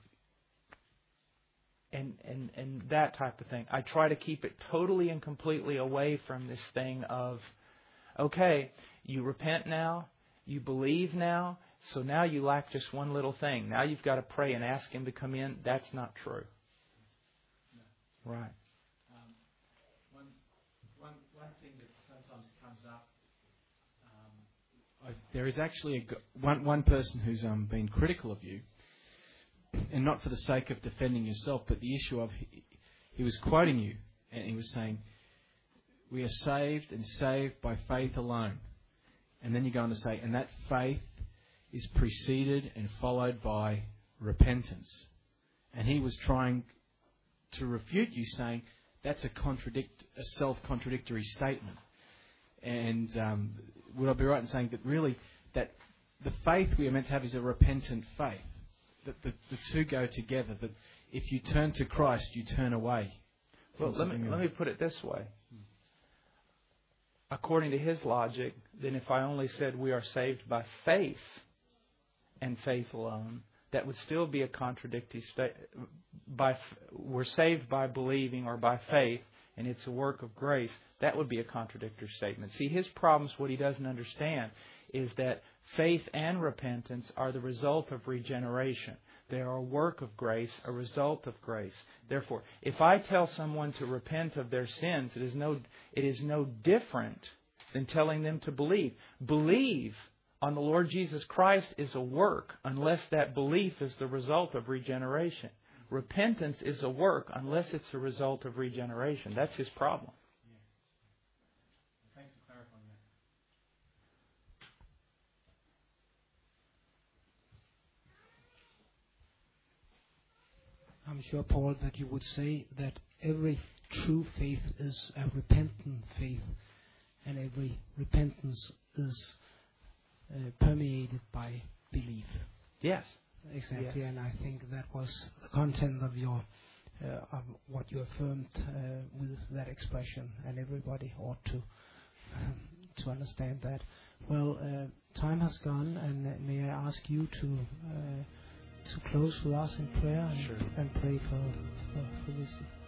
And, and, and that type of thing. I try to keep it totally and completely away from this thing of, okay, you repent now, you believe now, so now you lack just one little thing. Now you've got to pray and ask Him to come in. That's not true. No. Right. Um, one, one, one thing that sometimes comes up, um, I, there is actually a, one, one person who's um, been critical of you, and not for the sake of defending yourself, but the issue of, he, he was quoting you, and he was saying, we are saved and saved by faith alone. And then you go on to say, and that faith is preceded and followed by repentance. And he was trying to refute you, saying that's a contradict, a self-contradictory statement. And um, would I be right in saying that really that the faith we are meant to have is a repentant faith? That the, the two go together. That if you turn to Christ, you turn away. Well, let me let me put it this way. According to his logic, then if I only said we are saved by faith and faith alone, that would still be a contradictory state. By we're saved by believing or by faith, and it's a work of grace. That would be a contradictory statement. See, his problems, what he doesn't understand, is that faith and repentance are the result of regeneration. They are a work of grace, a result of grace. Therefore, if I tell someone to repent of their sins, it is no, it is no different than telling them to believe. Believe on the Lord Jesus Christ is a work unless that belief is the result of regeneration. Repentance is a work unless it's a result of regeneration. That's his problem. Yeah. Thanks for clarifying that. I'm sure, Paul, that you would say that every true faith is a repentant faith, and every repentance is uh, permeated by belief. Yes. Exactly, Yes. and I think that was the content of your uh, of what you affirmed uh, with that expression, and everybody ought to um, to understand that. Well, uh, time has gone, and uh, may I ask you to uh, to close with us in prayer and, Sure. and pray for, for, for this